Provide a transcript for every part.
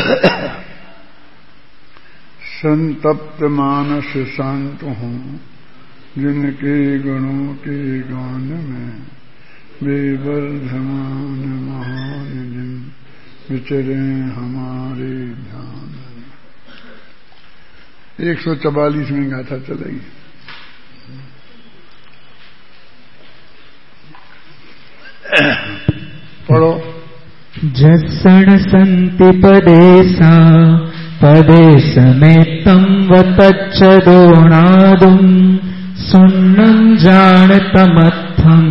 संतप्त मानस शांत हूँ जिनके गुणों के गान में बेवर्धमान महान दिन विचरे हमारे ध्यान में। 144 गाथा चलेगी। पढ़ो। जत्सण संति पदेसा पदेश में तम वतच्चदोणादुम सुन्नं जानतमत्थम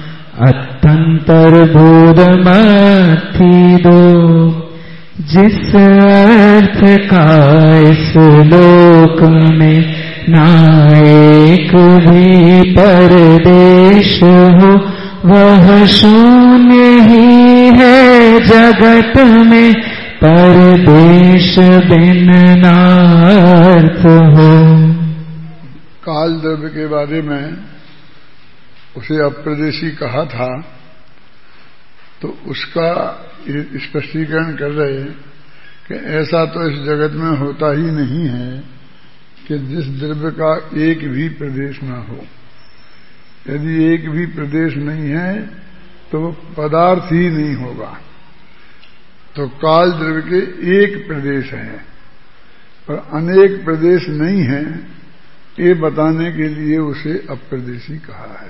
अत्यंतर्बोधमथिदो। जिस अर्थ का इस लोक में ना एक भी परदेश हो वह शून्य ही है जगत में परदेश बिन नार्थ हो। काल द्रव्य के बारे में उसे अप्रदेशी कहा था तो उसका स्पष्टीकरण कर रहे कि ऐसा तो इस जगत में होता ही नहीं है कि जिस द्रव्य का एक भी प्रदेश न हो। यदि एक भी प्रदेश नहीं है तो वो पदार्थ ही नहीं होगा। तो काल द्रव्य के एक प्रदेश है और अनेक प्रदेश नहीं है, ये बताने के लिए उसे अप्रदेशी कहा है।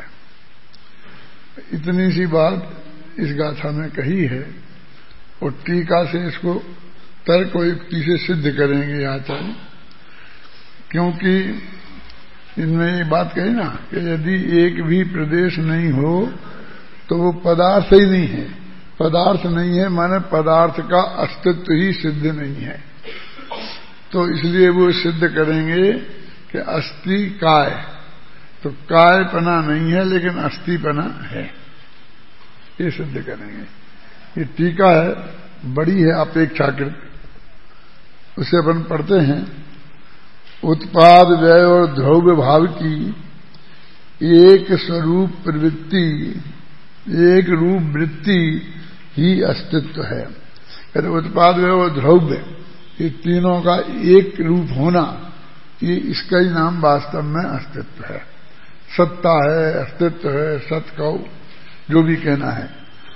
इतनी सी बात इस गाथा में कही है और टीका से इसको तर्क और युक्ति से सिद्ध करेंगे आचार्य। क्योंकि इनमें ये बात कही ना कि यदि एक भी प्रदेश नहीं हो तो वो पदार्थ ही नहीं है। पदार्थ नहीं है माने पदार्थ का अस्तित्व ही सिद्ध नहीं है। तो इसलिए वो सिद्ध करेंगे कि अस्थि काय, तो कायपना नहीं है लेकिन अस्थिपना है, ये सिद्ध करेंगे। ये टीका है, बड़ी है अपेक्षाकृत, उसे अपन पढ़ते हैं। उत्पाद व्यय और द्रव्य भाव की एक स्वरूप प्रवृत्ति, एक रूप वृत्ति ही अस्तित्व है। कहते उत्पाद व्यय और द्रव्य ये तीनों का एक रूप होना, ये इसका ही नाम वास्तव में अस्तित्व है। सत्ता है, अस्तित्व है, सत्कौ जो भी कहना है।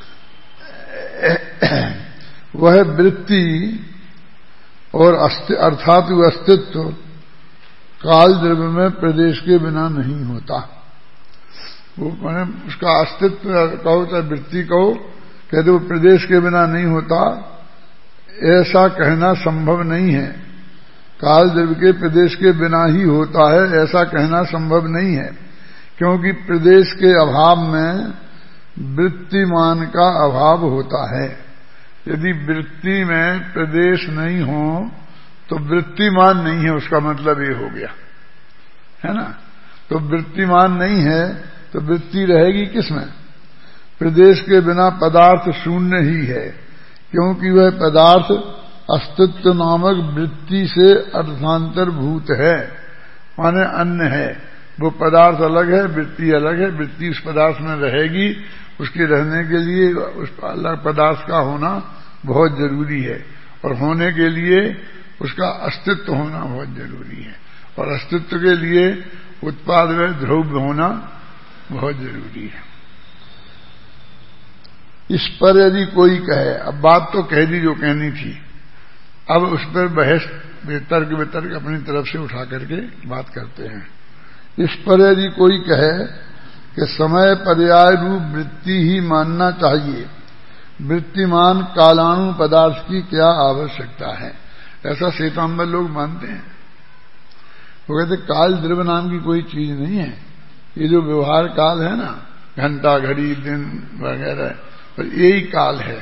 वह वृत्ति और अर्थात अस्तित्व काल द्रव्य में प्रदेश के बिना नहीं होता। वो मैंने उसका अस्तित्व कहो चाहे वृत्ति कहो, कहते वो प्रदेश के बिना नहीं होता, ऐसा कहना संभव नहीं है। काल द्रव्य के प्रदेश के बिना ही होता है ऐसा कहना संभव नहीं है, क्योंकि प्रदेश के अभाव में वृत्तिमान का अभाव होता है। यदि वृत्ति में प्रदेश नहीं हो तो वृत्तिमान नहीं है, उसका मतलब ये हो गया है ना। तो वृत्तिमान नहीं है तो वृत्ति रहेगी किसमें? प्रदेश के बिना पदार्थ शून्य ही है, क्योंकि वह पदार्थ अस्तित्व नामक वृत्ति से अर्थांतरभूत है, माने अन्य है। वो पदार्थ अलग है, वृत्ति अलग है। वृत्ति उस पदार्थ में रहेगी, उसके रहने के लिए उस अलग पदार्थ का होना बहुत जरूरी है, और होने के लिए उसका अस्तित्व होना बहुत जरूरी है, और अस्तित्व के लिए उत्पाद व द्रव्य होना बहुत जरूरी है। इस पर यदि कोई कहे, अब बात तो कह दी जो कहनी थी, अब उस पर बहस तर्क वितर्क अपनी तरफ से उठा करके बात करते हैं। इस पर यदि कोई कहे कि समय पर्याय रूप वृत्ति ही मानना चाहिए, वृत्तिमान कालाणु पदार्थ की क्या आवश्यकता है, ऐसा श्वेतांबर लोग मानते हैं। वो कहते काल द्रव्य नाम की कोई चीज नहीं है, ये जो व्यवहार काल है ना, घंटा घड़ी दिन वगैरह, पर यही काल है।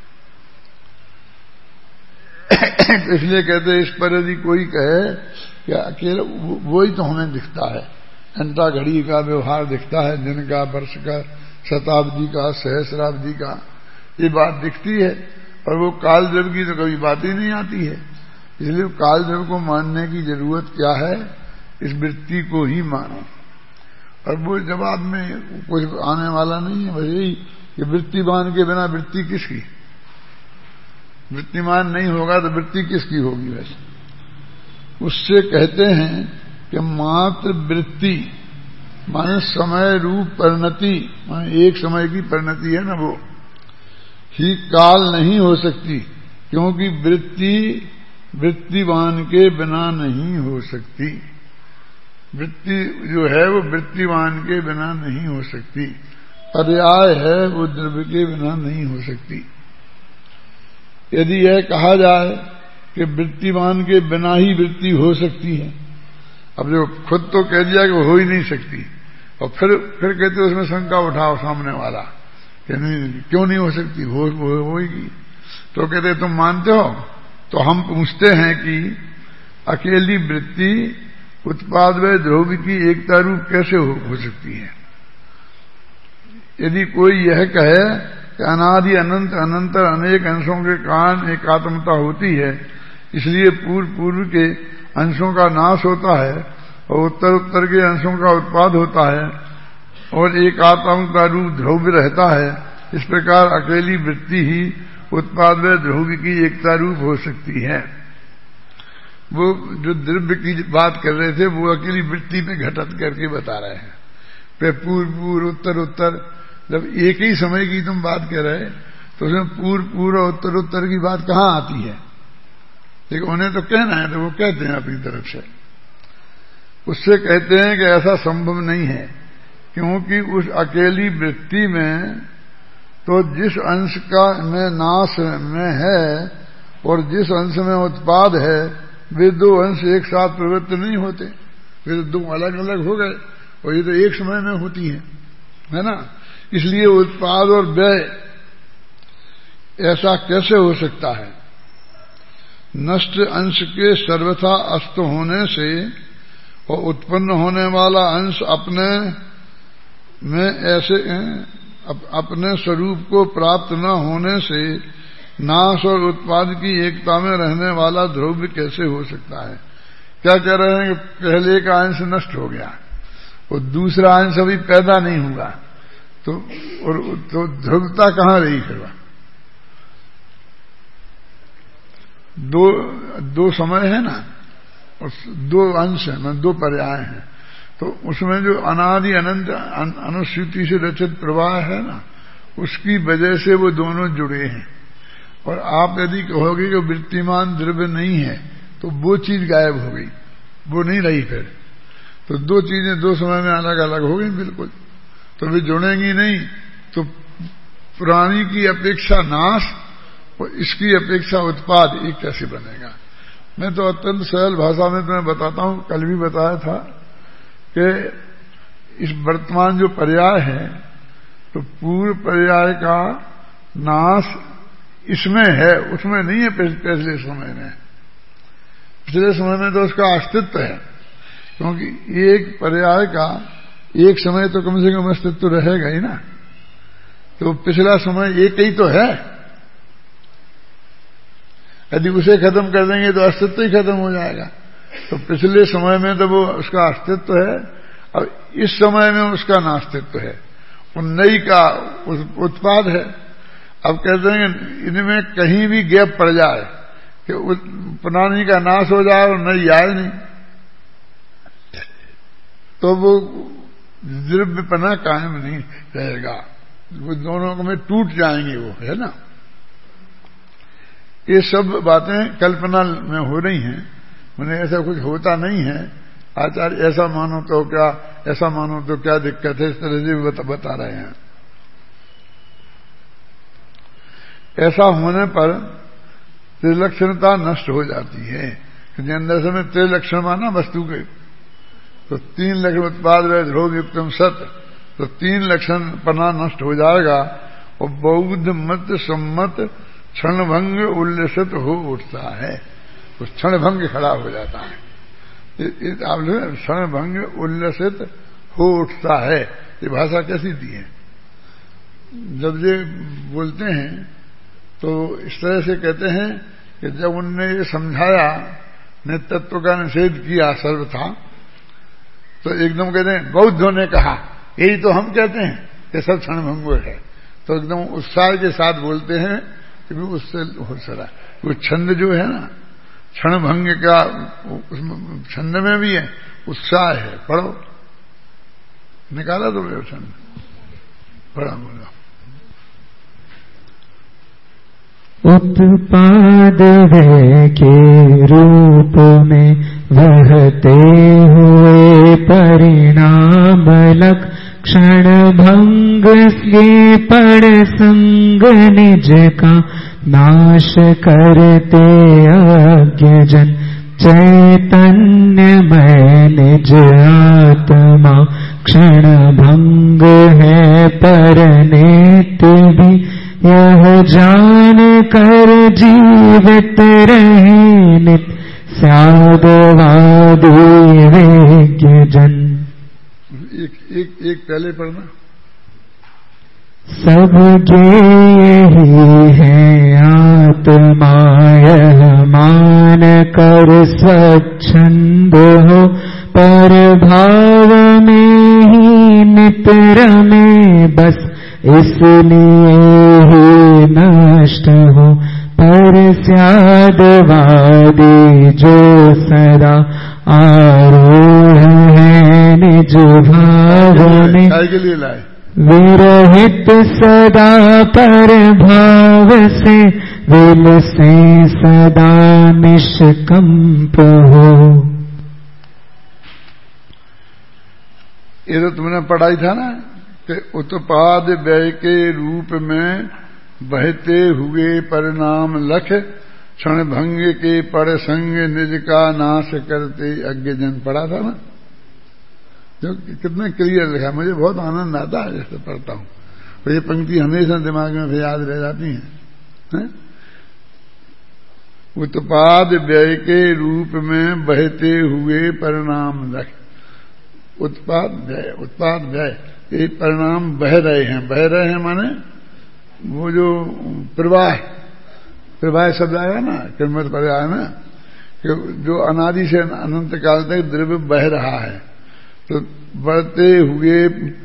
इसलिए कहते इस पर यदि कोई कहे कि अकेला वही तो हमें दिखता है, घंटा घड़ी का व्यवहार दिखता है, दिन का, वर्ष का, शताब्दी का, सहस्राब्दी का, ये बात दिखती है, और वो काल द्रव्य की तो कभी बात ही नहीं आती है। इसलिए काल द्रव्य को मानने की जरूरत क्या है, इस वृत्ति को ही मानो। और वो जवाब में कुछ आने वाला नहीं है, बस यही कि वृत्तिमान के बिना वृत्ति किसकी, वृत्तिमान नहीं होगा तो वृत्ति किसकी होगी वैसे? उससे कहते हैं कि मात्र वृत्ति माने समय रूप परिणति, माने एक समय की परिणति है ना, वो ही काल नहीं हो सकती, क्योंकि वृत्ति वृत्तिवान के बिना नहीं हो सकती। वृत्ति जो है वो वृत्तिवान के बिना नहीं हो सकती, पर्याय है वो द्रव्य के बिना नहीं हो सकती। यदि यह कहा जाए कि वृत्तिवान के बिना ही वृत्ति हो सकती है, अब जो खुद तो कह दिया कि वो हो ही नहीं सकती, और फिर कहते उसमें शंका उठाओ सामने वाला कि नहीं, क्यों नहीं हो सकती, होगी। तो कहते तुम मानते हो? तो हम पूछते हैं कि अकेली वृत्ति उत्पाद व द्रव्य की एकता रूप कैसे हो सकती है? यदि कोई यह कहे कि अनादि अनंत अनंतर अनेक अंशों के कारण एकात्मता होती है, इसलिए पूर्व के अंशों का नाश होता है और उत्तर के अंशों का उत्पाद होता है और एकात्मता रूप द्रव्य रहता है, इस प्रकार अकेली वृत्ति ही उत्पाद व द्रव्य की एकता रूप हो सकती है। वो जो द्रव्य की बात कर रहे थे वो अकेली वृत्ति में घटत करके बता रहे हैं। पूर्व उत्तर, जब एक ही समय की तुम बात कर रहे तो उसमें पूर्व उत्तर की बात कहाँ आती है? लेकिन उन्हें तो कहना है तो वो कहते हैं अपनी तरफ से। उससे कहते हैं कि ऐसा संभव नहीं है, क्योंकि उस अकेली वृत्ति में तो जिस अंश का में नाश में है और जिस अंश में उत्पाद है, वे दो अंश एक साथ प्रवृत्त नहीं होते, वे तो दो अलग अलग हो गए और ये तो एक समय में होती है ना। इसलिए उत्पाद और व्यय ऐसा कैसे हो सकता है? नष्ट अंश के सर्वथा अस्त होने से और उत्पन्न होने वाला अंश अपने में ऐसे अपने स्वरूप को प्राप्त न होने से नाश और उत्पाद की एकता में रहने वाला द्रव्य कैसे हो सकता है? क्या कह रहे हैं कि पहले का अंश नष्ट हो गया और दूसरा अंश अभी पैदा नहीं हुआ, तो ध्रुवता कहाँ रही फिर? दो समय है ना, और दो अंश है, दो पर्याय हैं, तो उसमें जो अनादि अनंत अनुश्रुति से रचित प्रवाह है ना, उसकी वजह से वो दोनों जुड़े हैं। और आप यदि कहोगे कि वृत्तिमान द्रव्य नहीं है तो वो चीज गायब हो गई, वो नहीं रही फिर, तो दो चीजें दो समय में अलग अलग हो गई बिल्कुल, तो वे जुड़ेंगी नहीं। तो पुरानी की अपेक्षा नाश और इसकी अपेक्षा उत्पाद, एक कैसे बनेगा? मैं तो अत्यंत सरल भाषा में तुम्हें बताता हूं, कल भी बताया था कि इस वर्तमान जो पर्याय है तो पूर्व पर्याय का नाश इसमें है, उसमें नहीं है पिछले समय में। पिछले समय में तो उसका अस्तित्व है, क्योंकि एक पर्याय का एक समय तो कम से कम अस्तित्व रहेगा ही ना, तो पिछला समय एक ही तो है। यदि उसे खत्म कर देंगे तो अस्तित्व ही खत्म हो जाएगा। तो पिछले समय में तो वो उसका अस्तित्व है और इस समय में उसका नास्तित्व है, नई का उत्पाद है। अब कहते हैं इनमें कहीं भी गैप पड़ जाए कि पुरानी का नाश हो जाए और नई आए नहीं, तो वो द्रव्यपना कायम नहीं रहेगा, वो दोनों में टूट जाएंगे, वो है ना। ये सब बातें कल्पना में हो रही हैं, मैंने ऐसा कुछ होता नहीं है। आचार्य ऐसा मानो तो क्या, ऐसा मानो तो क्या दिक्कत है, इस तरह से बता रहे हैं। ऐसा होने पर त्रिलक्षणता नष्ट हो जाती है, क्योंकि अंदर से में त्रिलक्षण माना वस्तु के, तो तीन लक्षण उत्पाद व ध्रुव युक्तम सत, तो तीन लक्षण पना नष्ट हो जाएगा और बौद्ध मत सम्मत क्षणभंग उल्लसित हो उठता है, तो क्षणभंग खड़ा हो जाता है। क्षणभंग उल्लसित हो उठता है, ये भाषा कैसी दी है? जब ये बोलते हैं तो इस तरह से कहते हैं कि जब उनने ये समझाया, नित्यत्व का निषेध किया सर्वथा, तो एकदम कहते हैं बौद्धों ने कहा यही तो हम कहते हैं कि सब क्षणभंगुर है, तो एकदम उत्साह के साथ बोलते हैं कि भी उससे हो सका। वो छंद जो है ना, क्षण भंग का, छंद में भी है उत्साह है। पढ़ो, निकाला तो वो छंद, पढ़ा बोलो। उत्पाद वे के रूप में वहते हुए परिणाम लक्षण भंग के पड़ संग निज का नाश करते अज्ञजन चैतन्यमय निज आत्मा क्षण भंग है पर नित्य भी यह जान कर जीवित रहे नित्य साधवादी विज्ञ जन। एक पहले पढ़ना। सब यही है आत्मा यह मान कर स्वच्छंद हो पर भाव में ही मित्र में बस इसलिए ही नष्ट हो पर स्यादवादी जो सदा आरूढ़ है निज भाव में विरहित सदा पर भाव से विल से सदा निष्कंप हो। ये तो तुमने पढ़ाई था ना कि उत्पाद व्यय के रूप में बहते हुए परिणाम लख क्षण भंग के पर संग निज का नाश करते अज्ञजन। पढ़ा था ना, जो कितने क्लियर लिखा। मुझे बहुत आनंद आता है जैसे पढ़ता हूं, तो ये पंक्ति हमेशा दिमाग में भी याद रह जाती है। उत्पाद व्यय के रूप में बहते हुए परिणाम लख। उत्पाद व्यय ये परिणाम बह रहे हैं माने वो जो प्रवाह शब्द आया ना, किरमत पर आया ना, कि जो अनादि से अनंत काल तक द्रव्य बह रहा है, तो बढ़ते हुए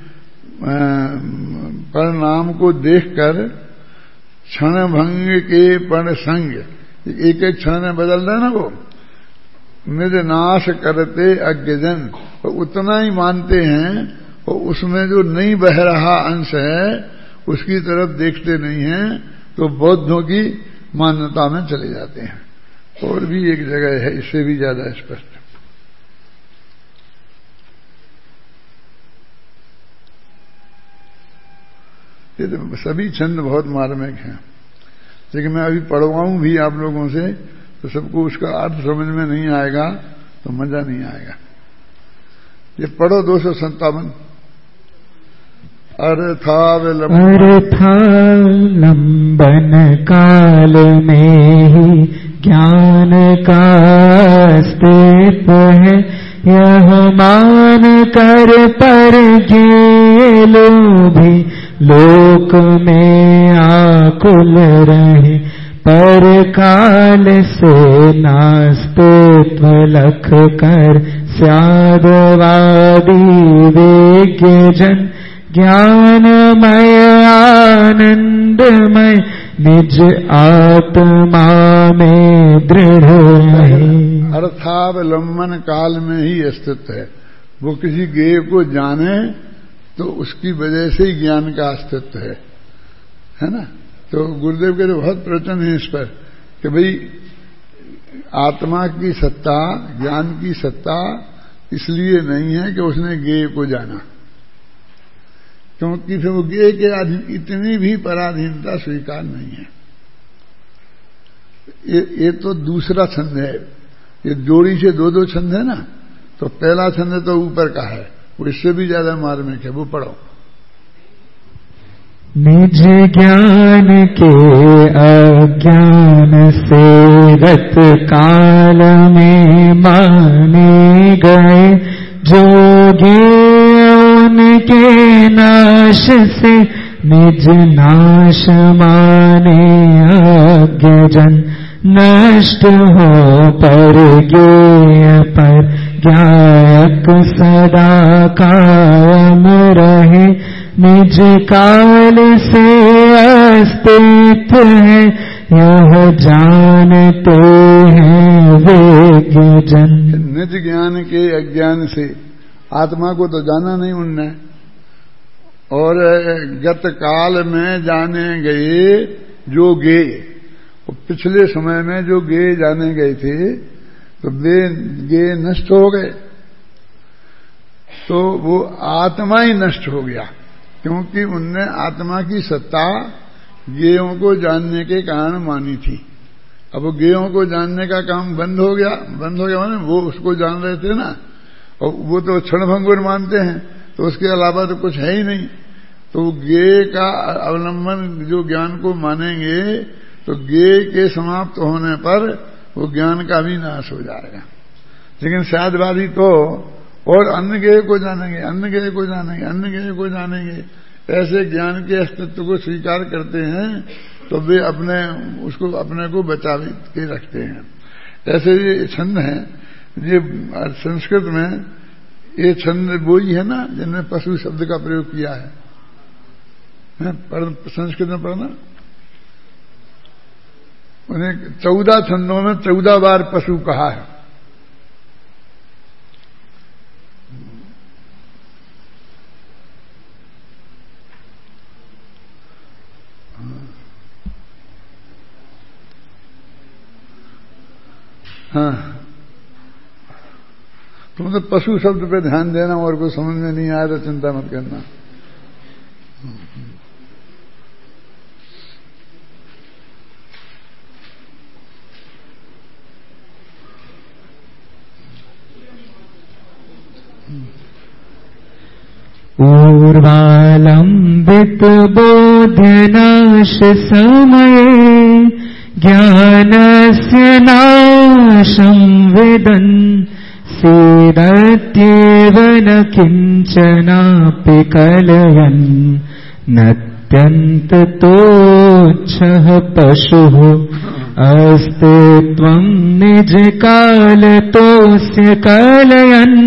परिणाम को देखकर क्षण भंग के पण संग, एक एक क्षण में बदल रहा है ना, वो निज नाश करते अज्ञजन, तो उतना ही मानते हैं और उसमें जो नहीं बह रहा अंश है उसकी तरफ देखते नहीं हैं, तो बौद्धों की मान्यता में चले जाते हैं। और भी एक जगह है इससे भी ज्यादा स्पष्ट। ये तो सभी छंद बहुत मार्मिक हैं, लेकिन मैं अभी पढ़वाऊं भी आप लोगों से तो सबको उसका अर्थ समझ में नहीं आएगा तो मजा नहीं आएगा। ये पढ़ो 257। अर्थावलंबन काल में ही ज्ञान का अस्तित्व है, यह मान कर पर गेलो भी लोक में आकुल रहे, पर काल से नास्तित्व लख कर स्यादवादी विज्ञ जन ज्ञानमय आनंदमय निज आत्मा में दृढ़ रहे। अर्थावलंबन काल में ही अस्तित्व है। वो किसी ज्ञेय को जाने तो उसकी वजह से ही ज्ञान का अस्तित्व है ना। तो गुरुदेव के तो बहुत प्रवचन है इस पर कि भाई आत्मा की सत्ता, ज्ञान की सत्ता इसलिए नहीं है कि उसने ज्ञेय को जाना, क्योंकि फिर वो ज्ञेय के अधीन इतनी भी पराधीनता स्वीकार नहीं है। ये तो दूसरा छंद है। ये जोड़ी से दो छंद है ना, तो पहला छंद तो ऊपर का है, वो इससे भी ज्यादा मार्मिक है। वो पढ़ो। निज ज्ञान के अज्ञान से गत काल में माने गए जो उनके नाश से निज नाश माने अज्ञजन, नष्ट हो पर ज्ञेय पर ज्ञायक सदा कायम रहे, निज काल से अस्तित्व है यह जानते हैं वेद्य जन। निज ज्ञान के अज्ञान से आत्मा को तो जाना नहीं उनने, और गत काल में जाने गए जो गे, पिछले समय में जो गे जाने गए थे तो वे गे नष्ट हो गए, तो वो आत्मा ही नष्ट हो गया, क्योंकि उनने आत्मा की सत्ता गेयों को जानने के कारण मानी थी। अब वो गेयों को जानने का काम बंद हो गया माने वो उसको जान रहे थे ना, और वो तो क्षणभंगुर मानते हैं, तो उसके अलावा तो कुछ है ही नहीं। तो गे का अवलंबन जो ज्ञान को मानेंगे तो गे के समाप्त होने पर वो ज्ञान का भी नाश हो जाएगा। लेकिन शायदवादी तो और अन्य गेय को जानेंगे, अन्य गेय को जानेंगे, अन्य गेय को जानेंगे, ऐसे ज्ञान के अस्तित्व को स्वीकार करते हैं, तो वे अपने को बचा के रखते हैं। ऐसे ये छंद हैं, ये संस्कृत में ये छंद वो ही है ना जिनमें पशु शब्द का प्रयोग किया है, संस्कृत में पढ़ना। उन्हें 14 छंदों में 14 बार पशु कहा है। हाँ, तुम तो पशु शब्द पे ध्यान देना, और कोई समझ में नहीं आया तो चिंता मत करना। पूर्वालंबित बोधनाश समये ज्ञानस्य नाशं विदन् सीदत्येव न किञ्चनापि कलयन् नत्यन्ततोच्छः पशुः अस्तित्वं निजकालतोऽस्य कलयन्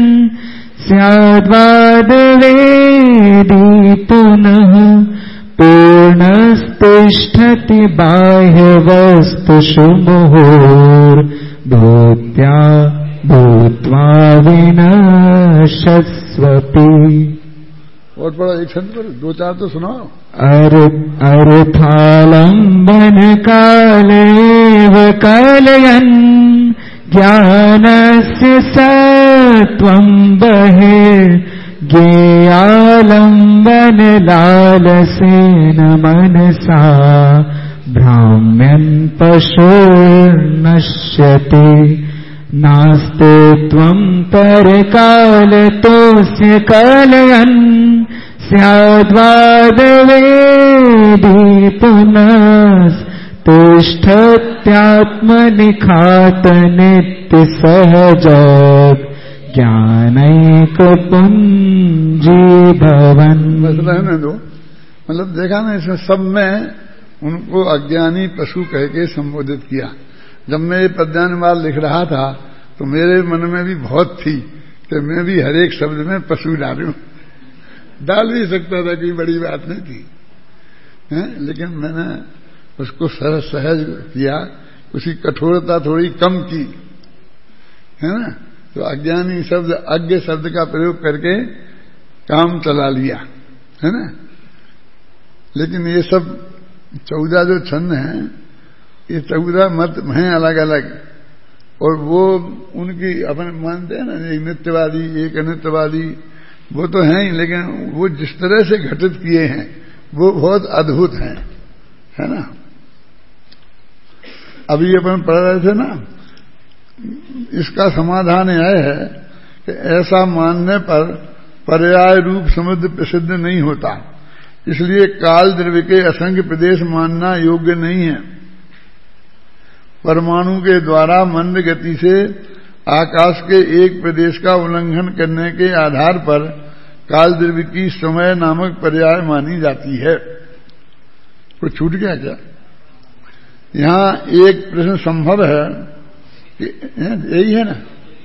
स्याद्वादवेदी पुनः पूर्णस्तिष्ठति बाह्यवस्तुषु मुहुर्भूत्या भूत्वा विनाशस्वपि। और बड़ा एक छंद पर 2-4 तो सुनाओ। अर्थालंबन कालेव कलयन् ज्ञानस्य सत्वं बहिर्ज्ञेयालंबन लालसेन मनसा भ्राम्यन् पशुर्नश्यते नास्ति त्वं परकालतोऽस्य कलयन् स्याद्वादवेदी पुनः तिष्ठत्यात्मनिखातनित्यसहजात् ज्ञानैकपुञ्जीभवन्। बस रहने दो, मतलब देखा ना इसमें सब में उनको अज्ञानी पशु कह के संबोधित किया। जब मैं ये पद्यानुवाद लिख रहा था तो मेरे मन में भी बहुत थी कि मैं भी हर एक शब्द में पशु डालूं, डाल भी सकता था, कोई बड़ी बात नहीं थी, लेकिन मैंने उसको सहज किया, उसकी कठोरता थोड़ी कम की, है ना। तो अज्ञानी शब्द अज्ञ शब्द का प्रयोग करके काम चला लिया, है ना। लेकिन ये सब 14 जो छंद हैं, ये 14 मत हैं अलग अलग, और वो उनकी अपन मानते हैं ना, एक नित्यवादी एक अनित्यवादी, वो तो हैं ही, लेकिन वो जिस तरह से घटित किए हैं वो बहुत अद्भुत हैं, है ना। अभी अपन पढ़ रहे थे ना, इसका समाधान यह है कि ऐसा मानने पर पर्याय रूप समुद्र प्रसिद्ध नहीं होता, इसलिए काल द्रव्य के असंख्य प्रदेश मानना योग्य नहीं है। परमाणु के द्वारा मंद गति से आकाश के एक प्रदेश का उल्लंघन करने के आधार पर काल द्रव्य की समय नामक पर्याय मानी जाती है। कुछ छूट गया क्या? यहां एक प्रश्न संभव है कि यही है ना,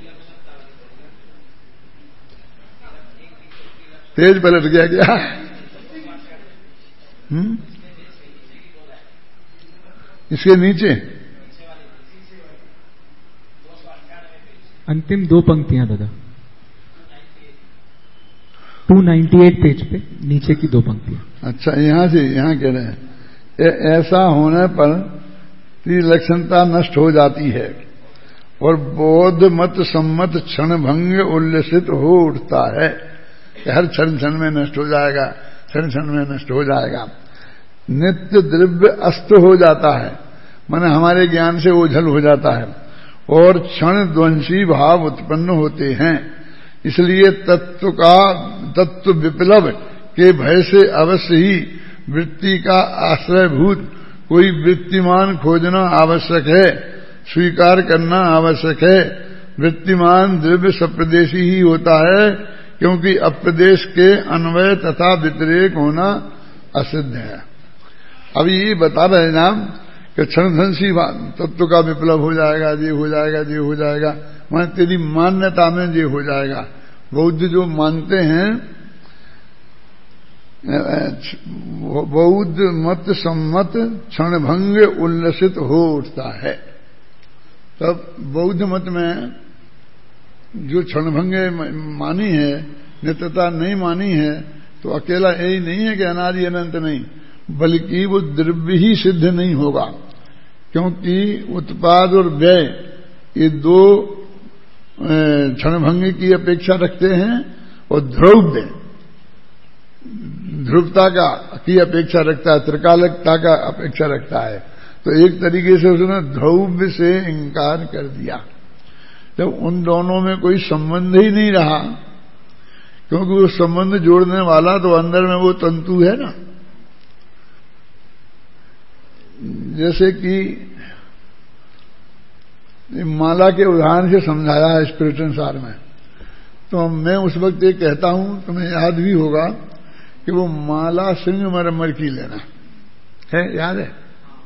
तेज पलट गया क्या? इसके नीचे अंतिम 2 पंक्तियां दादा, 298 पेज पे नीचे की 2 पंक्तियां। अच्छा, यहां से यहां कह रहे हैं ऐसा होने पर त्रिलक्षणता नष्ट हो जाती है और बौद्ध मत सम्मत क्षण भंग उल्लसित हो उठता है। हर क्षण क्षण में नष्ट हो जाएगा, क्षण क्षण में नष्ट हो जाएगा। नित्य द्रव्य अस्त हो जाता है, माने हमारे ज्ञान से ओझल हो जाता है और क्षण ध्वंसी भाव उत्पन्न होते हैं। इसलिए तत्व विप्लव के भय से अवश्य ही वृत्ति का आश्रयभूत कोई वृत्तिमान खोजना आवश्यक है, स्वीकार करना आवश्यक है। वृत्तिमान द्रव्य सप्रदेशी ही होता है, क्योंकि अप्रदेश के अन्वय तथा व्यतिरेक होना असिद्ध है। अब ये बता रहे ना कि क्षणध्वंसी तत्व का विप्लव हो जाएगा, ये हो जाएगा, ये हो जाएगा, माने तेरी मान्यता में ये हो जाएगा। बौद्ध जो मानते हैं, बौद्ध मत सम्मत क्षणभंग उल्लसित हो उठता है। तब बौद्ध मत में जो क्षणभंग मानी है, नित्यता नहीं मानी है, तो अकेला यही नहीं है कि अनादि अनंत नहीं, बल्कि वो द्रव्य ही सिद्ध नहीं होगा, क्योंकि उत्पाद और व्यय ये 2 क्षणभंग की अपेक्षा रखते हैं और ध्रुव ध्रुवता का की अपेक्षा रखता है, त्रिकालकता का अपेक्षा रखता है। तो एक तरीके से उसने ध्रुव से इंकार कर दिया। जब उन दोनों में कोई संबंध ही नहीं रहा, क्योंकि वो संबंध जोड़ने वाला तो अंदर में वो तंतु है ना। जैसे कि माला के उदाहरण से समझाया है स्पिरिचुअल सार में, तो मैं उस वक्त ये कहता हूं, तुम्हें याद भी होगा कि वो माला संगमरमर की लेना है, याद है?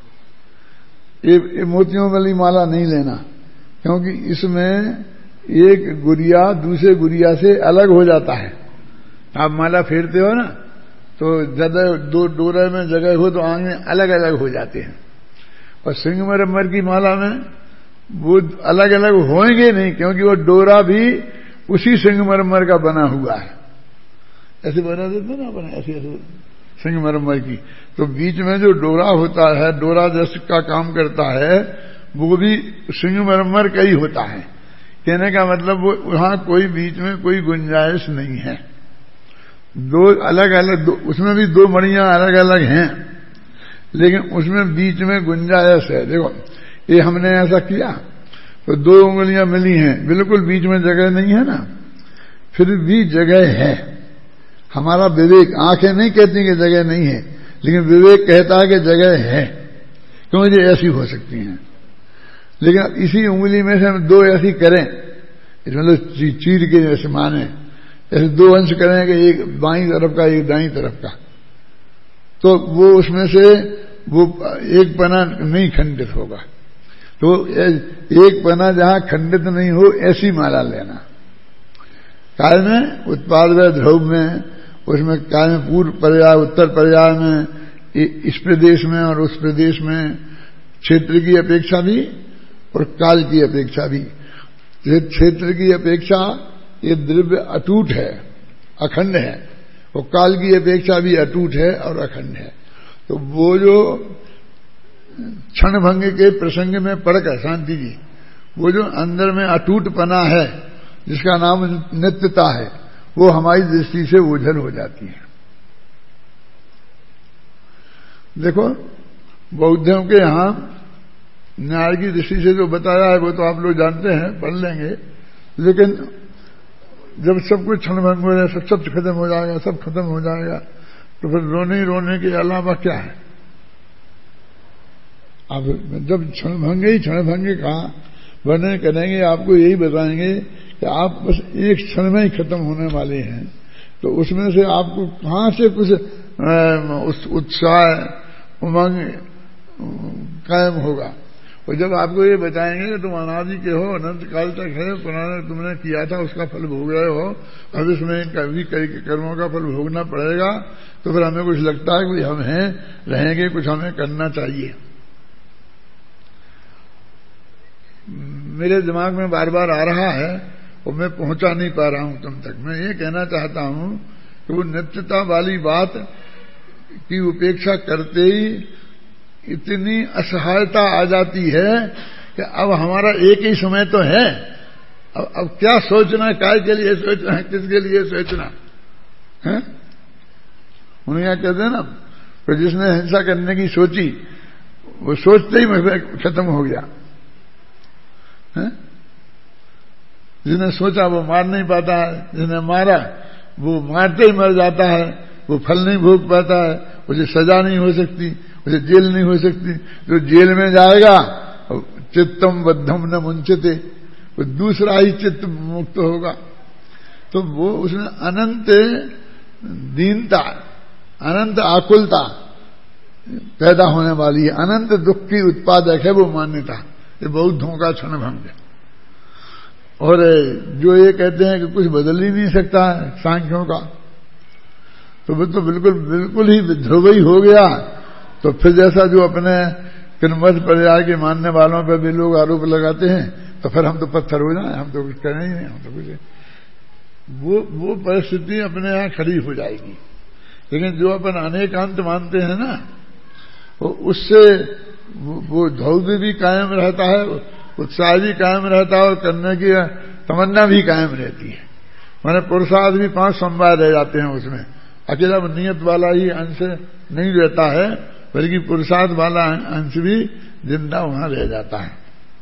ये मोतियों वाली माला नहीं लेना, क्योंकि इसमें एक गुड़िया दूसरे गुड़िया से अलग हो जाता है। आप माला फेरते हो ना, तो ज्यादा 2 डोरा में जगह हो तो आंखें अलग अलग हो जाते हैं, और संगमरमर की माला में वो अलग अलग होंगे नहीं, क्योंकि वो डोरा भी उसी संगमरमर का बना हुआ है। ऐसे बना देते ना अपने, ऐसे ऐसे संगमरमर की, तो बीच में जो डोरा होता है, डोरा जैसे का काम करता है, वो भी संगमरमर का ही होता है। कहने का मतलब वो वहां कोई बीच में कोई गुंजाइश नहीं है। 2 अलग अलग, उसमें भी 2 मणियां अलग अलग हैं, लेकिन उसमें बीच में गुंजाइश है। देखो ये हमने ऐसा किया तो 2 उंगलियां मिली हैं, बिल्कुल बीच में जगह नहीं है ना, फिर भी जगह है। हमारा विवेक, आंखें नहीं कहती कि जगह नहीं है, लेकिन विवेक कहता है कि जगह है, क्योंकि ये ऐसी हो सकती हैं। लेकिन इसी उंगली में से हम 2 ऐसी करें, इसमें चीर के जैसे माने, ऐसे 2 अंश करेंगे, एक बाईं तरफ का एक दाईं तरफ का, तो वो उसमें से वो एक पना नहीं खंडित होगा। तो एक पना जहां खंडित नहीं हो ऐसी माला लेना। काल में उत्पाद व ध्रुव में, उसमें काल में पूर्व पर्याय उत्तर पर्याय में, इस प्रदेश में और उस प्रदेश में, क्षेत्र की अपेक्षा भी और काल की अपेक्षा भी। क्षेत्र की अपेक्षा ये द्रव्य अटूट है, अखंड है, और काल की अपेक्षा भी अटूट है और अखंड है। तो वो जो क्षण भंग के प्रसंग में पढ़कर शांति जी, वो जो अंदर में अटूटपना है जिसका नाम नित्यता है, वो हमारी दृष्टि से ओझल हो जाती है। देखो बौद्धों के यहां न्याय की दृष्टि से जो बताया है वो तो आप लोग जानते हैं, पढ़ लेंगे, लेकिन जब सब कुछ क्षण भंग हो जाए, सब खत्म हो जाएगा, सब खत्म हो जाएगा, तो फिर रोने के अलावा क्या है? अब जब क्षण भंग का वर्णन करेंगे, आपको यही बताएंगे कि आप बस एक क्षण में ही खत्म होने वाले हैं, तो उसमें से आपको कहां से कुछ उत्साह उमंग कायम होगा। और जब आपको ये बताएंगे कि तुम अनादि के हो, अनंत काल तक है, पुराना तुमने किया था उसका फल भोग रहे हो, अब इसमें कभी कई कर्मों का फल भोगना पड़ेगा, तो फिर हमें कुछ लगता है कि हम हैं, रहेंगे, कुछ हमें करना चाहिए। मेरे दिमाग में बार बार आ रहा है और मैं पहुंचा नहीं पा रहा हूं तुम तक। मैं ये कहना चाहता हूं कि वो नित्यता वाली बात की उपेक्षा करते ही इतनी असहायता आ जाती है कि अब हमारा एक ही समय तो है, अब क्या सोचना, काय के लिए सोचना है, किसके लिए सोचना है। उन्हें क्या कहते हैं ना, तो जिसने हिंसा करने की सोची वो सोचते ही खत्म हो गया है? जिसने सोचा वो मार नहीं पाता है, जिसने मारा वो मारते ही मर जाता है, वो फल नहीं भोग पाता है, उसे सजा नहीं हो सकती, उसे जेल नहीं हो सकती। जो जेल में जाएगा चित्तम बद्धम न मुंचते, वो दूसरा ही चित्त मुक्त होगा। तो वो उसमें अनंत दीनता, अनंत आकुलता पैदा होने वाली है, अनंत दुख की उत्पादक है वो मान्यता। ये बौद्धों का क्षणभंग है। और जो ये कहते हैं कि कुछ बदल ही नहीं सकता है सांख्यों का, तो वो तो बिल्कुल ही ध्रुव ही हो गया। तो फिर जैसा जो अपने किन्मत पर्याय के मानने वालों पर भी लोग आरोप लगाते हैं, तो फिर हम तो पत्थर हो जाए, हम तो कुछ करें ही नहीं, हम तो कुछ, वो परिस्थिति अपने यहां खड़ी हो जाएगी। लेकिन जो अपन अनेकांत मानते हैं ना, उससे वो धौर्य भी कायम रहता है, उत्साह भी कायम रहता है और करने की तमन्ना भी कायम रहती है। माने पुरुषार्थ भी 5 समवाय रह जाते हैं उसमें। अकेला नियत वाला ही अंश नहीं रहता है, बल्कि पुरुषार्थ वाला अंश भी जिंदा वहां रह जाता है।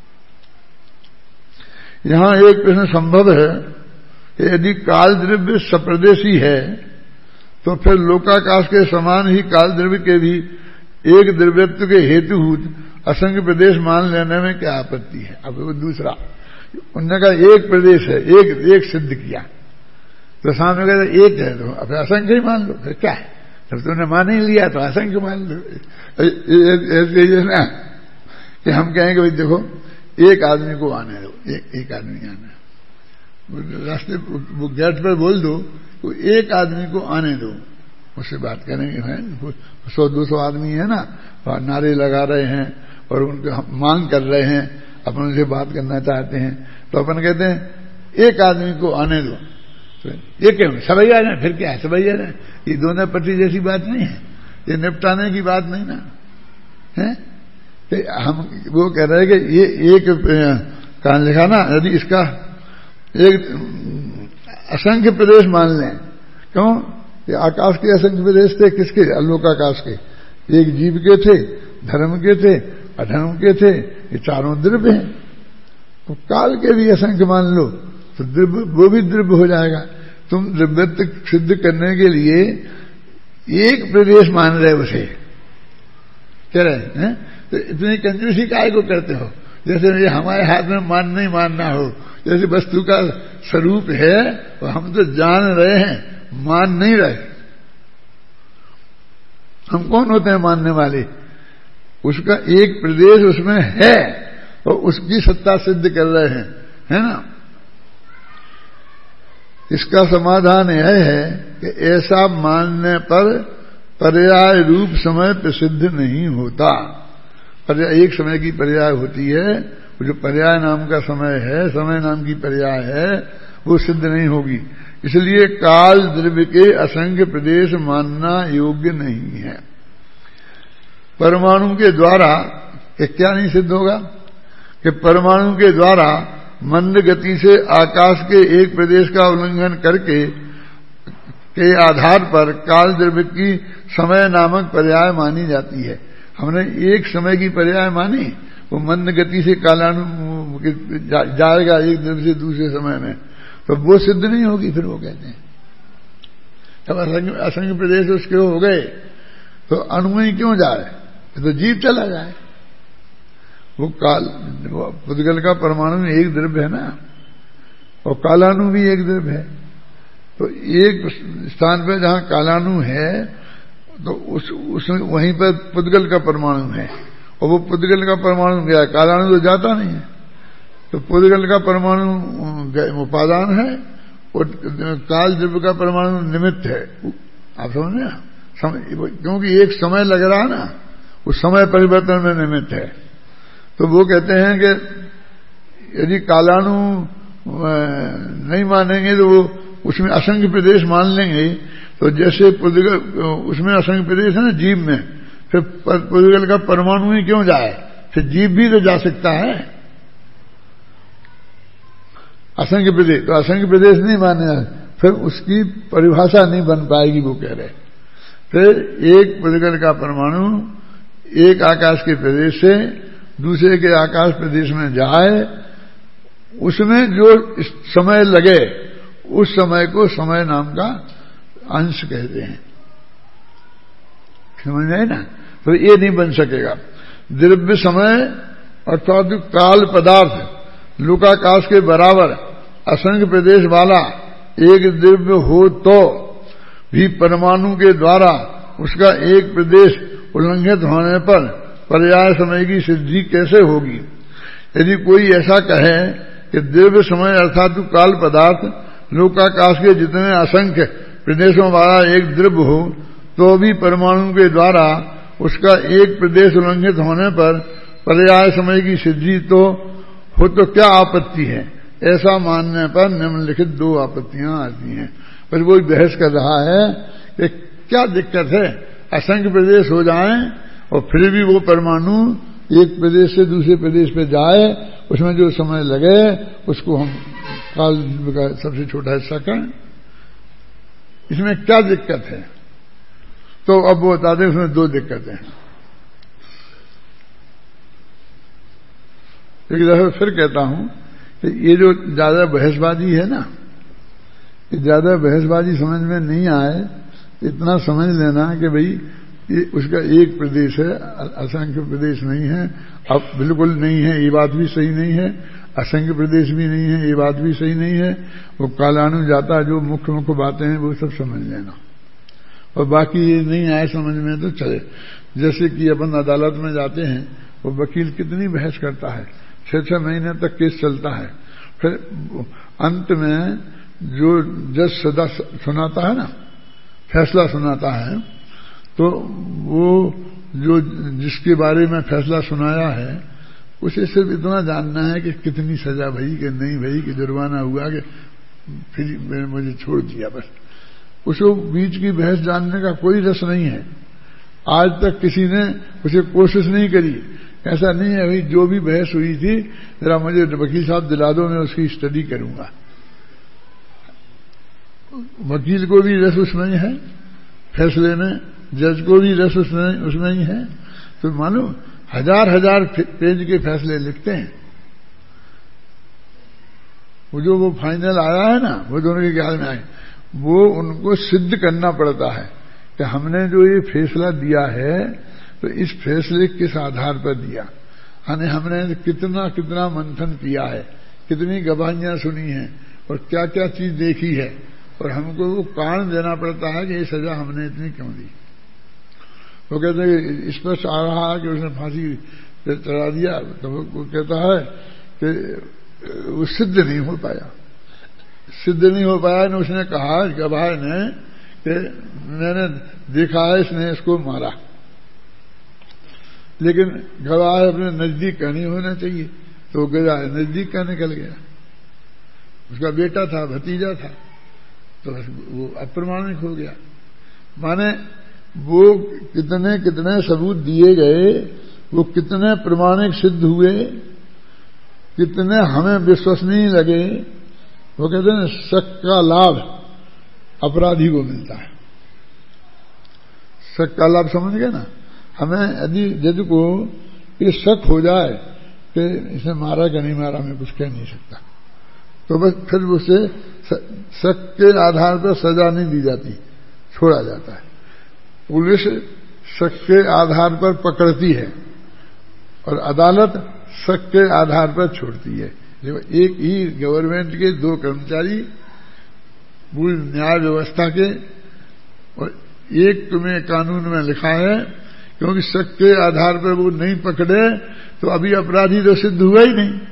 यहां एक प्रश्न संभव है कि यदि काल द्रव्य सप्रदेशी है तो फिर लोकाकाश के समान ही काल द्रव्य के भी एक द्रव्यत्व के हेतुभूत असंख्य प्रदेश मान लेने में क्या आपत्ति है। अब वो दूसरा, उन्होंने कहा एक प्रदेश है, एक सिद्ध किया, तो सामने कहते एक है, तो अब असंख्य ही मान लो, फिर क्या है, जब तुमने मान ही लिया तो असंख्य मान लो। ऐसे ही ना कि हम कहेंगे भाई देखो एक आदमी को आने दो, एक आदमी आना, रास्ते वो गेट पर बोल दो तो एक आदमी को आने दो, उससे बात करेंगे। 100-200 आदमी है ना, नारे लगा रहे हैं और उनको मांग कर रहे हैं, अपन उनसे बात करना चाहते हैं, तो अपन कहते हैं एक आदमी को आने दो। तो ये क्यों सबई आ जाए, फिर क्या है सबई आ जाए, ये दोनों पट्टी जैसी बात नहीं है, ये निपटाने की बात नहीं ना है। हम वो कह रहे हैं कि ये एक कहां लिखा ना, यदि इसका एक असंख्य प्रदेश मान लें, क्यों, ये आकाश के असंख्य प्रदेश थे, किसके, अलोकाकाश के, एक जीव के थे, धर्म के थे, अधर्म के थे, ये चारों द्रव्य हैं। तो काल के भी असंख्य मान लो तो द्रव्य, वो भी द्रव्य हो जाएगा। तुम द्रव्यत्व सिद्ध करने के लिए एक प्रदेश मान रहे उसे, कह रहे हैं, तो इतनी कंजूसी काहे को करते हो, जैसे ये हमारे हाथ में मान नहीं मानना हो, जैसे वस्तु का स्वरूप है और हम तो जान रहे हैं, मान नहीं रहे। हम कौन होते हैं मानने वाले, उसका एक प्रदेश उसमें है और उसकी सत्ता सिद्ध कर रहे हैं, है ना। इसका समाधान यह है कि ऐसा मानने पर पर्याय रूप समय प्रसिद्ध नहीं होता। पर्याय एक समय की पर्याय होती है, जो पर्याय नाम का समय है, समय नाम की पर्याय है, वो सिद्ध नहीं होगी। इसलिए काल द्रव्य के असंख्य प्रदेश मानना योग्य नहीं है। परमाणु के द्वारा क्या नहीं सिद्ध होगा कि परमाणु के द्वारा मंद गति से आकाश के एक प्रदेश का उल्लंघन करके के आधार पर काल द्रव्य की समय नामक पर्याय मानी जाती है। हमने एक समय की पर्याय मानी, वो मंद गति से कालानु जाएगा एक द्रव्य से दूसरे समय में, तो वो सिद्ध नहीं होगी। फिर वो कहते हैं तब असंख्य प्रदेश उसके हो गए तो अनुमय क्यों जाए, तो जीव चला जाए। वो पुद्गल का परमाणु एक द्रव्य है ना, और कालानु भी एक द्रव्य है। तो एक स्थान पर जहां कालानु है तो उसमें वहीं पर पुद्गल का परमाणु है, और वो पुद्गल का परमाणु गया, कालानु तो जाता नहीं है। तो पुद्गल का परमाणु उपादान है और काल द्रव्य का परमाणु निमित्त है। आप समझ रहे हैं, क्योंकि एक समय लग रहा है ना, उस समय परिवर्तन में निमित्त है। तो वो कहते हैं कि यदि कालाणु नहीं मानेंगे तो वो उसमें असंख्य प्रदेश मान लेंगे। तो जैसे पुद्गल उसमें असंख्य प्रदेश है ना जीव में, फिर पुद्गल का परमाणु ही क्यों जाए, फिर जीव भी तो जा सकता है। असंख्य प्रदेश तो असंख्य प्रदेश नहीं माने, फिर उसकी परिभाषा नहीं बन पाएगी, वो कह रहे। फिर एक पुद्गल का परमाणु एक आकाश के प्रदेश से दूसरे के आकाश प्रदेश में जाए, उसमें जो समय लगे उस समय को समय नाम का अंश कहते हैं। समझ में ना? तो ये नहीं बन सकेगा। द्रव्य समय अर्थात काल पदार्थ लोकाकाश के बराबर असंख्य प्रदेश वाला एक द्रव्य हो तो भी परमाणु के द्वारा उसका एक प्रदेश उल्लंघित होने पर पर्याय समय की सिद्धि कैसे होगी? यदि कोई ऐसा कहे कि द्रव्य समय अर्थात काल पदार्थ लोकाकाश के जितने असंख्य प्रदेशों वाला एक द्रव्य हो तो भी परमाणु के द्वारा उसका एक प्रदेश उल्लंघित होने पर पर्याय समय की सिद्धि तो हो, तो क्या आपत्ति है? ऐसा मानने पर निम्नलिखित दो आपत्तियां आती हैं। पर वो बहस कर रहा है कि क्या दिक्कत है, असंख्य प्रदेश हो जाएं और फिर भी वो परमाणु एक प्रदेश से दूसरे प्रदेश पे जाए, उसमें जो समय लगे उसको हम काल का सबसे छोटा हिस्सा कहें, इसमें क्या दिक्कत है? तो अब वो बताते हैं उसमें दो दिक्कतें हैं। एक दफा फिर कहता हूं कि ये जो ज्यादा बहसबाजी है ना, ये ज्यादा बहसबाजी समझ में नहीं आए, इतना समझ लेना कि भाई ये उसका एक प्रदेश है, असंख्य प्रदेश नहीं है। अब बिल्कुल नहीं है ये बात भी सही नहीं है, असंख्य प्रदेश भी नहीं है ये बात भी सही नहीं है। वो कालाणु जाता जो मुख्य मुख्य बातें हैं वो सब समझ लेना, और बाकी ये नहीं आए समझ में तो चले। जैसे कि अपन अदालत में जाते हैं, वो वकील कितनी बहस करता है, 6-6 महीने तक केस चलता है, फिर अंत में जो जज सदा सुनाता है ना, फैसला सुनाता है, तो वो जो जिसके बारे में फैसला सुनाया है उसे सिर्फ इतना जानना है कि कितनी सजा भई कि नहीं भई, कि जुर्माना हुआ कि फिर मुझे छोड़ दिया, बस। उसको बीच की बहस जानने का कोई रस नहीं है। आज तक किसी ने उसे कोशिश नहीं करी। ऐसा नहीं है भाई जो भी बहस हुई थी जरा मुझे वकील साहब दिला दो, मैं उसकी स्टडी करूंगा। वकील को भी रस उसमें ही है फैसले में, जज को भी रस उसमें ही है। तो मानो हजार पेज के फैसले लिखते हैं, वो फाइनल आया है ना, वो दोनों के ख्याल में आए, वो उनको सिद्ध करना पड़ता है कि हमने जो ये फैसला दिया है तो इस फैसले किस आधार पर दिया, यानी हमने कितना कितना मंथन किया है, कितनी गवाहियां सुनी हैं और क्या क्या चीज देखी है, और हमको वो कारण देना पड़ता है कि ये सजा हमने इतनी क्यों दी। वो कहते हैं स्पष्ट आ रहा है कि उसने फांसी चढ़ा दिया, तो वो कहता है कि वो सिद्ध नहीं हो पाया, सिद्ध नहीं हो पाया। ने उसने कहा गवाह ने कि मैंने देखा है इसने इसको मारा, लेकिन गवाह अपने नजदीक का नहीं होना चाहिए, तो गया नजदीक का निकल गया, उसका बेटा था, भतीजा था, तो वो अप्रमाणिक हो गया। माने वो कितने कितने सबूत दिए गए, वो कितने प्रमाणिक सिद्ध हुए, कितने हमें विश्वसनीय लगे। वो कहते हैं शक का लाभ अपराधी को मिलता है। शक का लाभ समझ गए ना? हमें यदि जज को ये शक हो जाए कि इसने मारा कि नहीं मारा, मैं कुछ कह नहीं सकता, तो बस फिर उसे शक के आधार पर सजा नहीं दी जाती, छोड़ा जाता है। पुलिस शक के आधार पर पकड़ती है और अदालत शक के आधार पर छोड़ती है। एक ही गवर्नमेंट के दो कर्मचारी पूरी न्याय व्यवस्था के, और एक तुम्हें कानून में लिखा है, क्योंकि शक के आधार पर वो नहीं पकड़े तो अभी अपराधी तो सिद्ध हुआ ही नहीं।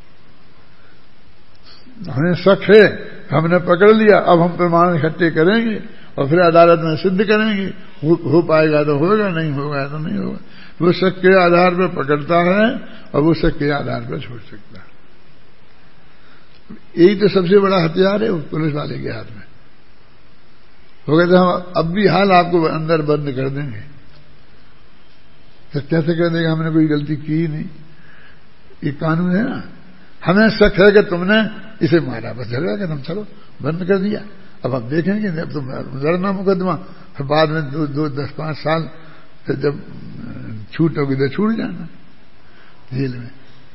हमें शक है, हमने पकड़ लिया, अब हम प्रमाण इकट्ठे करेंगे और फिर अदालत में सिद्ध करेंगे, हो पाएगा तो होगा, नहीं होगा तो नहीं होगा। वो शक के आधार पर पकड़ता है और वो शक के आधार पर छोड़ सकता है। यही तो सबसे बड़ा हथियार है पुलिस वाले के हाथ में। वो कहते हम अब भी हाल आपको अंदर बंद कर देंगे। तो कैसे कर देगा, हमने कोई गलती की ही नहीं, ये कानून है ना। हमें शक है कि तुमने इसे मारा, बस झगड़ा कर हम चलो बंद कर दिया, अब आप देखेंगे अब तुम लड़ना मुकदमा, फिर बाद में 10-5 साल फिर जब छूटोगी तो छूट जाना जेल में।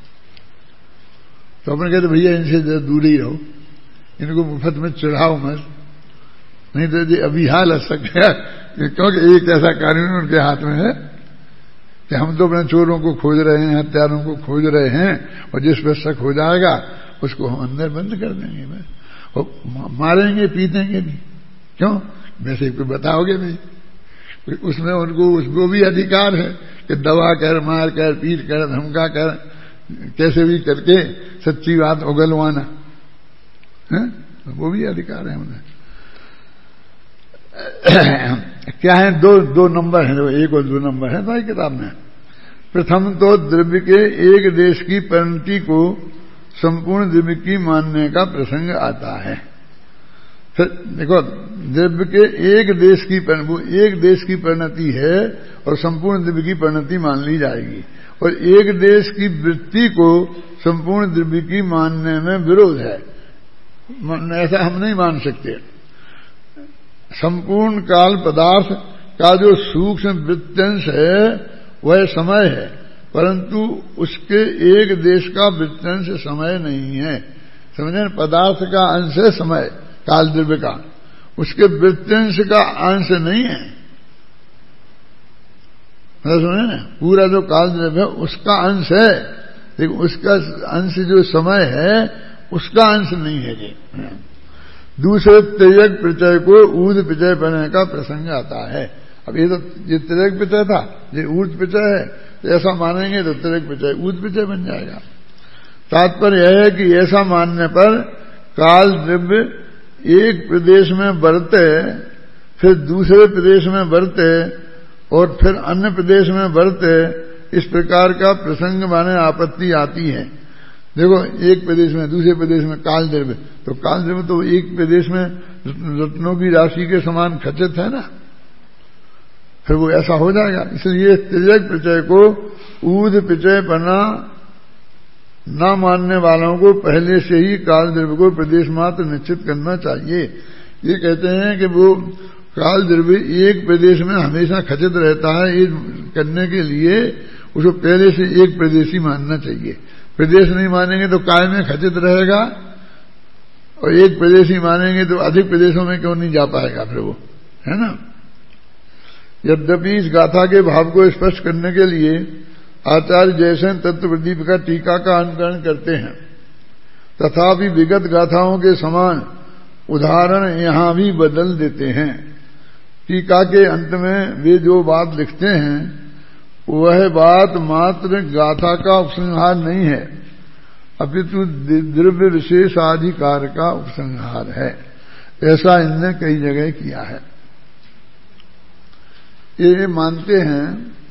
तो अपने कहते भैया इनसे दूर ही रहो, इनको मुफ्त में चढ़ाओ मत, नहीं तो जी अभी हाल आ सकता है, क्योंकि एक ऐसा कानून उनके हाथ में है कि हम तो अपने चोरों को खोज रहे हैं, हत्यारों को खोज रहे हैं, और जिस पर शक हो जाएगा उसको हम अंदर बंद कर देंगे बस, और मारेंगे पीटेंगे नहीं। क्यों? वैसे कोई बताओगे नहीं, उसमें उसको भी अधिकार है कि दबा कर, मार कर, पीट कर, धमका कर, कैसे भी करके सच्ची बात उगलवाना है, वो भी अधिकार है उन्हें। क्या है, दो नंबर है, 1 और 2 नंबर है भाई किताब में। प्रथम तो द्रव्य के एक देश की परिणति को संपूर्ण द्रव्य की मानने का प्रसंग आता है। फिर देखो, द्रव्य के एक देश की परिणति है और संपूर्ण द्रव्य की परिणति मान ली जाएगी, और एक देश की वृत्ति को संपूर्ण द्रव्य की मानने में विरोध है, ऐसा हम नहीं मान सकते। संपूर्ण काल पदार्थ का जो सूक्ष्म वृत्यांश है वह समय है, परंतु उसके एक देश का वृत्यांश समय नहीं है। समझे, पदार्थ का अंश है समय, काल द्रव्य का, उसके वृत्यांश का अंश नहीं है। समझे ना, पूरा जो काल द्रव्य है उसका अंश है, लेकिन उसका अंश जो समय है उसका अंश नहीं है जी। दूसरे तिर्यक प्रत्यय को ऊर्ध प्रत्यय बनने का प्रसंग आता है। अब ये तिर्यक प्रत्यय था, ये ऊर्ध प्रत्यय है, तो ऐसा मानेंगे तो तिर्यक प्रत्यय ऊर्ध प्रत्यय बन जाएगा। तात्पर्य यह है कि ऐसा मानने पर काल द्रव्य एक प्रदेश में बरते, फिर दूसरे प्रदेश में बरते, और फिर अन्य प्रदेश में बरते, इस प्रकार का प्रसंग माने आपत्ति आती है। देखो, एक प्रदेश में दूसरे प्रदेश में काल द्रव्य, तो काल द्रव्य तो एक प्रदेश में रत्नों की राशि के समान खचित है ना, फिर वो ऐसा हो जाएगा। इसलिए तिर्यक प्रत्यय को ऊर्ध प्रत्यय बना न मानने वालों को पहले से ही काल द्रव्य को प्रदेश मात्र निश्चित करना चाहिए। ये कहते हैं कि वो काल द्रव्य एक प्रदेश में हमेशा खचित रहता है, ये करने के लिए उसको पहले से एक प्रदेशी मानना चाहिए। प्रदेश नहीं मानेंगे तो काय में खचित रहेगा, और एक प्रदेशी मानेंगे तो अधिक प्रदेशों में क्यों नहीं जा पाएगा फिर वो, है ना। यद्यपि इस गाथा के भाव को स्पष्ट करने के लिए आचार्य जयसेन तत्व प्रदीप का टीका का अनुकरण करते हैं, तथापि विगत गाथाओं के समान उदाहरण यहां भी बदल देते हैं। टीका के अंत में वे जो बात लिखते हैं वह बात मात्र गाथा का उपसंहार नहीं है, अपितु द्रव्य विशेषाधिकार का उपसंहार है। ऐसा इनने कई जगह किया है। ये मानते हैं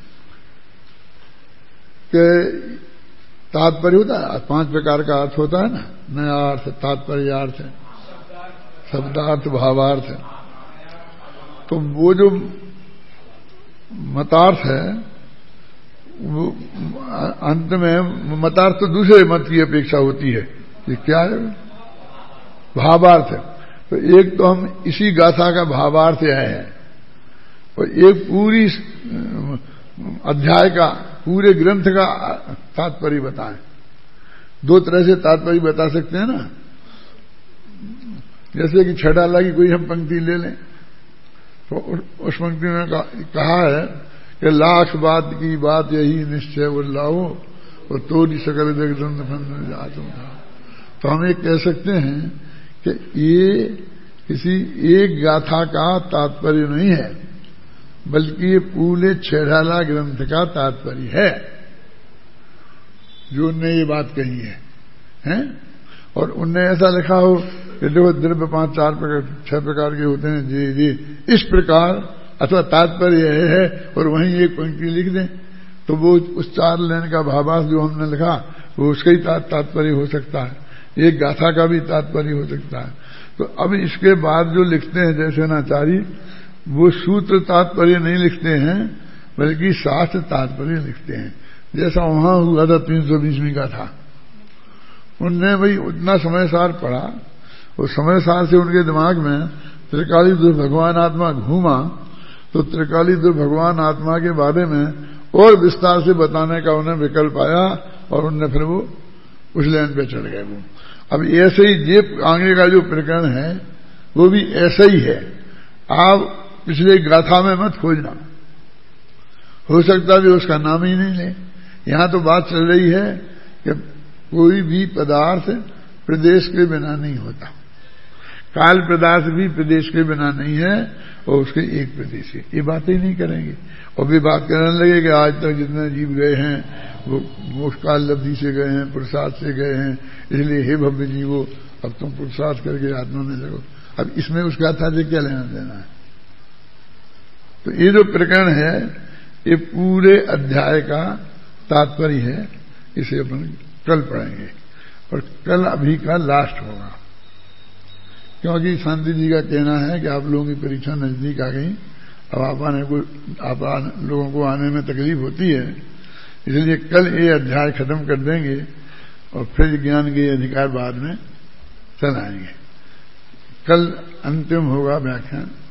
कि तात्पर्य होता है, 5 प्रकार का अर्थ होता है ना, नया अर्थ, तात्पर्यार्थ, शब्दार्थ, भावार्थ। तो वो जो मतार्थ है, वो अंत में मतार्थ तो दूसरे मत की अपेक्षा होती है। ये क्या है? भावार्थ है। तो एक तो हम इसी गाथा का भावार्थ यह है, और एक पूरी अध्याय का, पूरे ग्रंथ का तात्पर्य बताएं। 2 तरह से तात्पर्य बता सकते हैं ना। जैसे कि छठाला की कोई हम पंक्ति ले लें, तो उस पंक्ति में कहा है कि लाख बात की बात यही निश्चय उल्लाहो, और तोरी सकल जगदंत फंद जातुम था। तो हम ये कह सकते हैं कि ये किसी एक गाथा का तात्पर्य नहीं है, बल्कि ये पूरे छेड़ाला ग्रंथ का तात्पर्य है जो उनने ये बात कही है, हैं? और उनने ऐसा लिखा हो कि देखो द्रव्य 5-4-6 प्रकार के होते हैं, जी जी इस प्रकार, अथवा तात्पर्य यह है, और वहीं एक पंक्ति लिख दें, तो वो उस 4 लाइन का भावार्थ जो हमने लिखा वो उसका ही तात्पर्य हो सकता है। एक गाथा का भी तात्पर्य हो सकता है। तो अब इसके बाद जो लिखते हैं दर्शनाचार्य, वो सूत्र तात्पर्य नहीं लिखते हैं बल्कि शास्त्र तात्पर्य लिखते हैं। जैसा वहां हुआ था 320वीं का था, उनने भाई उतना समय सार पढ़ा, उस समय सार से उनके दिमाग में त्रिकाली दुर्भगवान आत्मा घूमा, तो त्रिकाली दुर्भगवान आत्मा के बारे में और विस्तार से बताने का उन्हें विकल्प आया और उनने फिर वो उस लाइन पे चढ़ गए। वो अब ऐसे ही ये आगे का जो प्रकरण है वो भी ऐसा ही है। आप पिछले गाथा में मत खोजना, हो सकता भी उसका नाम ही नहीं ले। यहां तो बात चल रही है कि कोई भी पदार्थ प्रदेश के बिना नहीं होता, काल पदार्थ भी प्रदेश के बिना नहीं है और उसके एक प्रदेश है। ये बातें ही नहीं करेंगे और भी बात करने लगे कि आज तक जितने जीव गए हैं वो मोक्ष काल लब्धि से गए हैं, पुरुषार्थ से गए हैं, इसलिए हे भव्य जीवो अब तुम पुरुषार्थ करके आत्मा में लगो। अब इसमें उसका था जो क्या लेना देना है। तो ये जो प्रकरण है ये पूरे अध्याय का तात्पर्य है, इसे अपन कल पढ़ेंगे और कल अभी का लास्ट होगा, क्योंकि शांति जी का कहना है कि आप लोगों की परीक्षा नजदीक आ गई, अब आप लोगों को आने में तकलीफ होती है, इसलिए कल ये अध्याय खत्म कर देंगे और फिर ज्ञान के अधिकार बाद में चल आएंगे। कल अंतिम होगा व्याख्यान।